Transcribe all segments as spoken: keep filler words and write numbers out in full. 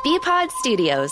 B-Pod Studios.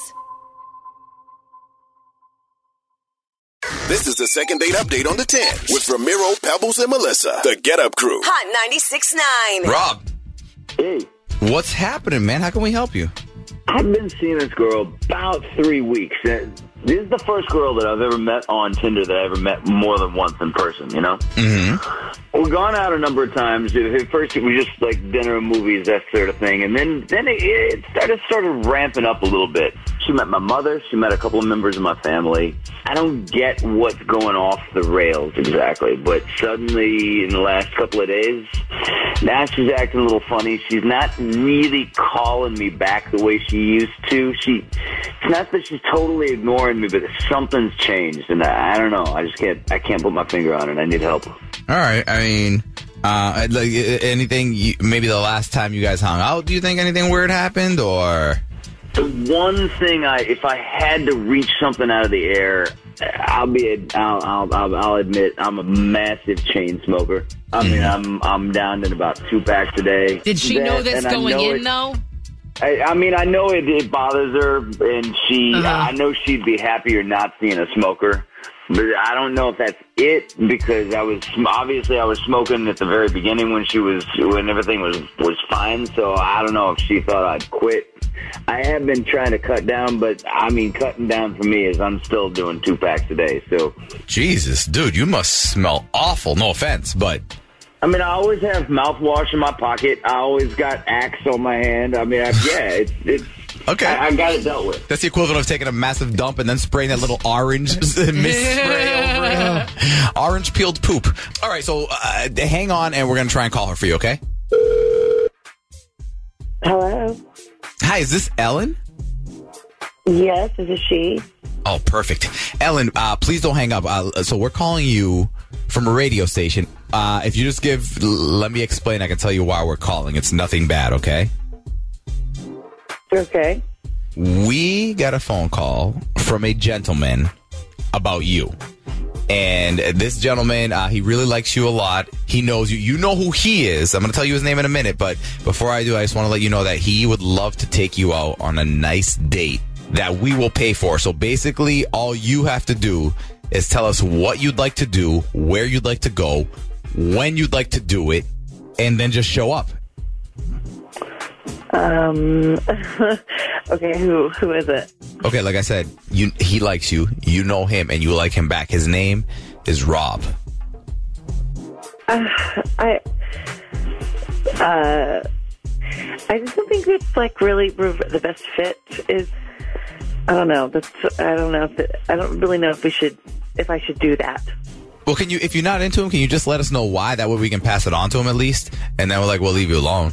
This is the second date update on the ten with Ramiro, Pebbles, and Melissa. The Get Up Crew. Hot ninety-six point nine. Rob. Hey. What's happening, man? How can we help you? I've been seeing this girl about three weeks. This is the first girl that I've ever met on Tinder that I ever met more than once in person, you know? Mm-hmm. We've gone out a number of times. At first, it was just like dinner and movies, that sort of thing. And then, then it, it started started ramping up a little bit. She met my mother. She met a couple of members of my family. I don't get what's going off the rails exactly, but suddenly in the last couple of days, now she's acting a little funny. She's not really calling me back the way she used to. She, it's not that she's totally ignoring me, but something's changed, and I, I don't know. I just can't. I can't put my finger on it. I need help. All right. I mean, uh, like anything? You, maybe the last time you guys hung out, do you think anything weird happened, or? The one thing I, if I had to reach something out of the air, I'll be, a, I'll, I'll, I'll, I'll admit I'm a massive chain smoker. I mean, I'm, I'm down to about two packs a day. Did she that, know this going know in it, though? I, I mean, I know it, it bothers her, and she, Uh-huh. I know she'd be happier not being a smoker. But I don't know if that's it, because I was obviously I was smoking at the very beginning when she was when everything was was fine. So I don't know if she thought I'd quit. I have been trying to cut down, but I mean, cutting down for me is I'm still doing two packs a day. So Jesus, dude, you must smell awful. No offense, but I mean, I always have mouthwash in my pocket. I always got Axe on my hand. I mean, I, yeah, it's it's. Okay. I, I got it dealt with. That's the equivalent of taking a massive dump and then spraying that little orange mist spray over it. Orange peeled poop. All right, so uh, hang on, and we're going to try and call her for you, okay? Hello. Hi, is this Ellen? Yes, this is she. Oh, perfect. Ellen, uh, please don't hang up. Uh, so we're calling you from a radio station. Uh, if you just give, let me explain. I can tell you why we're calling. It's nothing bad, okay? Okay. We got a phone call from a gentleman about you. And this gentleman, uh, he really likes you a lot. He knows you. You know who he is. I'm going to tell you his name in a minute. But before I do, I just want to let you know that he would love to take you out on a nice date that we will pay for. So basically, all you have to do is tell us what you'd like to do, where you'd like to go, when you'd like to do it, and then just show up. Um. Okay. Who who is it? Okay, like I said, you he likes you. You know him, and you like him back. His name is Rob. Uh, I. Uh. I just don't think it's like really the best fit. Is I don't know. That's I don't know if it, I don't really know if we should if I should do that. Well, can you if you're not into him, can you just let us know why? That way we can pass it on to him at least, and then we're like we'll leave you alone.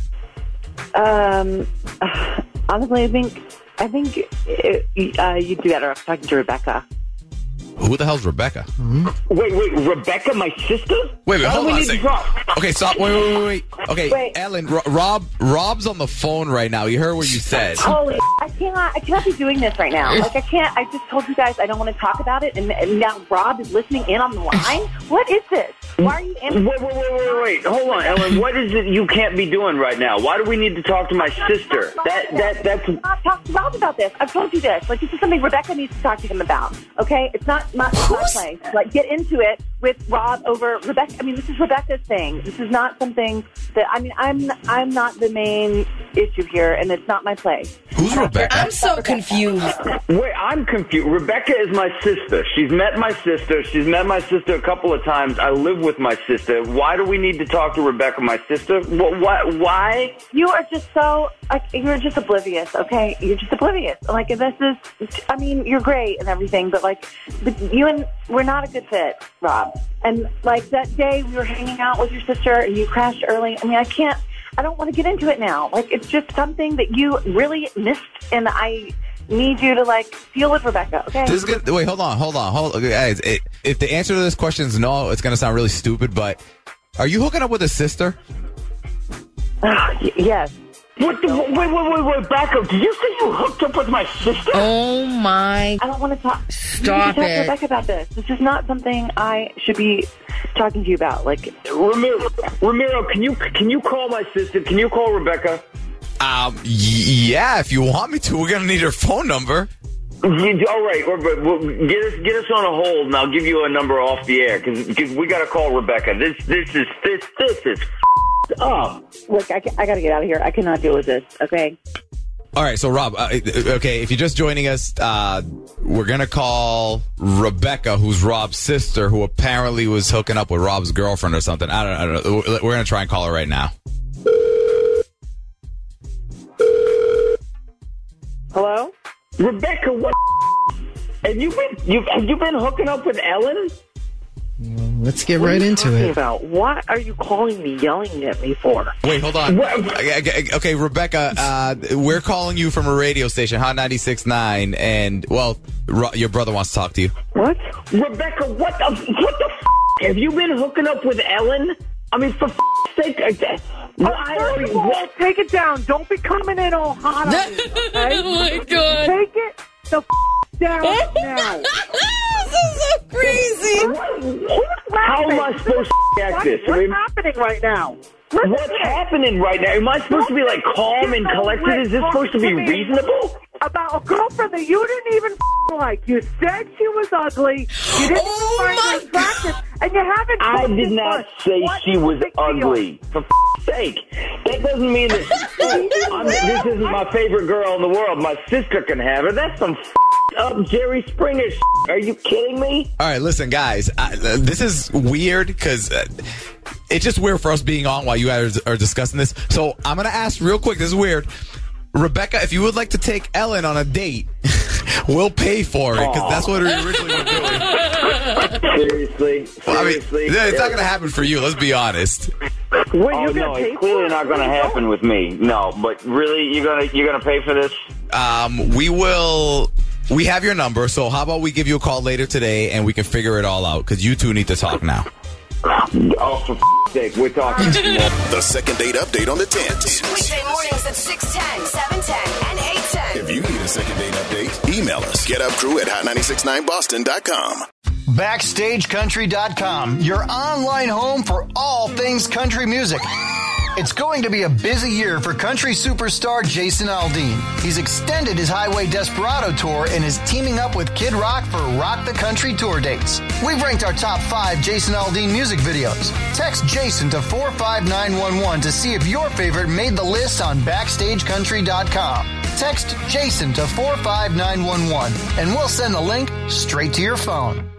Um, uh, honestly, I think I think it, uh, you'd be better off talking to Rebecca. Who the hell's Rebecca? Wait, wait, Rebecca, my sister? Wait, wait, Why hold do we on a need to second. talk? Okay, stop. Wait, wait, wait, wait. Okay, Wait. Ellen, Ro- Rob, Rob's on the phone right now. You heard what you said. Holy, I cannot, I cannot be doing this right now. Like, I can't, I just told you guys I don't want to talk about it, and, and now Rob is listening in on the line? What is this? Why are you in? Wait, wait, wait, wait, wait. Hold on, Ellen. What is it you can't be doing right now? Why do we need to talk to my sister? That, that, that's... I'm not talking to Rob about this. I've told you this. Like, this is something Rebecca needs to talk to him about, okay? It's not my, my place. Like, get into it with Rob over Rebecca. I mean, this is Rebecca's thing. This is not something that, I mean, I'm I'm not the main issue here, and it's not my place. Who's Rebecca? I'm so confused. Wait, I'm confused. Rebecca is my sister. She's met my sister. She's met my sister a couple of times. I live with my sister. Why do we need to talk to Rebecca, my sister? What? what why? You are just so, like, you're just oblivious, okay? You're just oblivious. Like, this is, I mean, you're great and everything, but, like, but you and, we're not a good fit, Rob. And, like, that day we were hanging out with your sister and you crashed early. I mean, I can't, I don't want to get into it now. Like, it's just something that you really missed, and I need you to, like, deal with Rebecca, okay? This is good. Wait, hold on, hold on, hold on. Guys, it, if the answer to this question is no, it's going to sound really stupid, but are you hooking up with a sister? Uh, y- yes. What the, wait, wait, wait, wait, back up. Did you say you hooked up with my sister? Oh my! I don't want to talk. Stop you need to talk it. to Rebecca about this. This is not something I should be talking to you about. Like, Ramiro, Ramiro, can you can you call my sister? Can you call Rebecca? Um, y- yeah, if you want me to, we're going to need her phone number. You, all right, or, but, well, get us get us on a hold, and I'll give you a number off the air because we got to call Rebecca. This this is this this is f***ed up. Look, I, I got to get out of here. I cannot deal with this. Okay. All right, so Rob, uh, okay, if you're just joining us, uh, we're going to call Rebecca, who's Rob's sister, who apparently was hooking up with Rob's girlfriend or something. I don't, I don't know. We're going to try and call her right now. Hello? Rebecca, what have you been you have you been hooking up with Ellen? Let's get What right are you into talking it. About? What are you calling me, yelling at me for? Wait, hold on. What? Okay, okay, Rebecca, uh, we're calling you from a radio station, Hot ninety-six point nine, and, well, Ro- your brother wants to talk to you. What? Rebecca, what the what the f- have you been hooking up with Ellen? I mean, for f- sake, I, Oh, first of all, take it down. Don't be coming in all hot on me, okay? Oh my God. Take it the f- down now. This is so crazy. how am I supposed to act What, this? I what's mean, happening right now? Listen what's to me. happening right now? Am I supposed to be like calm and collected? Is this supposed to be Talking to me reasonable? About a girlfriend that you didn't even f- like. You said she was ugly. You didn't Oh find my her attractive, and you haven't. I told did me not much. say What she is was the big deal? ugly. For f- sake, that doesn't mean that oh, I'm, this isn't my favorite girl in the world. My sister can have her. That's some f- up Jerry Springer. Shit. Are you kidding me? All right, listen, guys, I, uh, this is weird because uh, it's just weird for us being on while you guys are discussing this. So I'm going to ask real quick. This is weird. Rebecca, if you would like to take Ellen on a date, we'll pay for it because that's what we originally were doing. Seriously, Well, I mean, seriously. it's not going to happen for you. Let's be honest. Wait, Oh you're no, gonna pay it's clearly for not it? going to happen with me. No, but really, you're gonna you're gonna pay for this? Um, we will. We have your number, so how about we give you a call later today and we can figure it all out because you two need to talk now. Oh, for f- sake, we're talking. The second date update on the tens. Weekday mornings at six ten, seven ten, and eight ten. If you need a second date update, email us. GetUpCrew at hot nine six nine boston dot com. Backstage Country dot com, your online home for all things country music. It's going to be a busy year for country superstar Jason Aldean. He's extended his Highway Desperado tour and is teaming up with Kid Rock for Rock the Country tour dates. We've ranked our top five Jason Aldean music videos. Text Jason to four five nine one one to see if your favorite made the list on Backstage Country dot com. Text Jason to four five nine one one and we'll send the link straight to your phone.